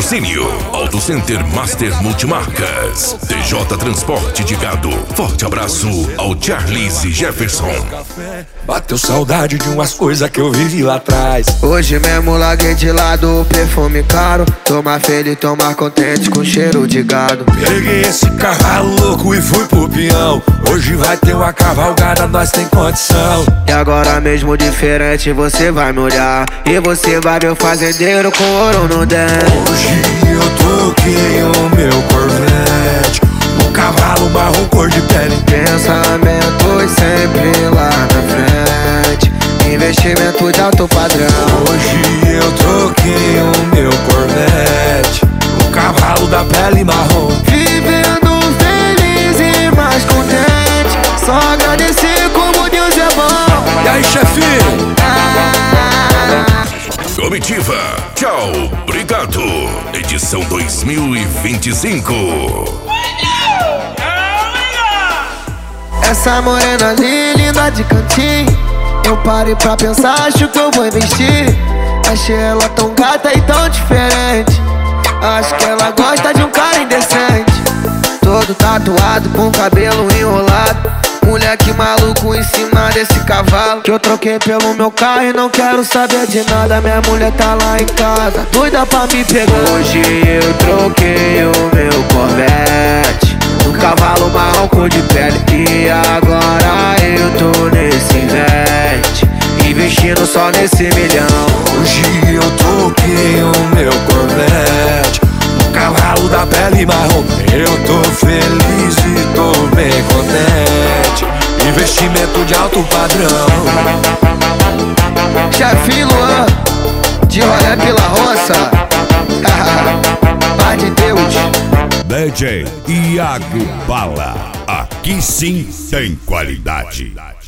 Patrocínio Auto Center Master Multimarcas, TJ Transporte de Gado. Forte abraço ao Charles e Jefferson. Bateu saudade de umas coisas que eu vivi lá atrás. Hoje mesmo larguei de lado o perfume caro. Toma feliz, toma contente com cheiro de gado. Peguei esse cavalo louco e fui pro peão. Hoje vai ter uma cavalgada, nós tem condição. E agora mesmo diferente você vai me olhar, e você vai ver o fazendeiro com ouro no dente. Hoje eu toquei o meu Corvette, um cavalo marrom cor de pele. Pensamentos sempre lá na frente, investimento de alto padrão. Hoje eu troquei o meu Corvette, um cavalo da pele marrom. Vivendo feliz e mais contente, só agradecer como Deus é bom. E aí, chefinho? Comitiva, tchau, obrigado. Edição 2025. Essa morena ali, linda de cantinho, eu parei pra pensar, acho que eu vou investir. Achei ela tão gata e tão diferente, acho que ela gosta de um cara indecente. Todo tatuado, com cabelo enrolado, moleque maluco em cima desse cavalo que eu troquei pelo meu carro e não quero saber de nada. Minha mulher tá lá em casa, doida pra me pegar. Hoje eu troquei o meu Corvette, um cavalo marrom cor de pele, e agora eu tô nesse investe, investindo só nesse milhão. Hoje eu troquei o meu Corvette, um cavalo da pele marrom. Eu tô feliz e tô bem contente, investimento de alto padrão. Chefinho Luan, de rolé pela roça. Paz de Deus. DJ Iago Bala, aqui sim tem qualidade.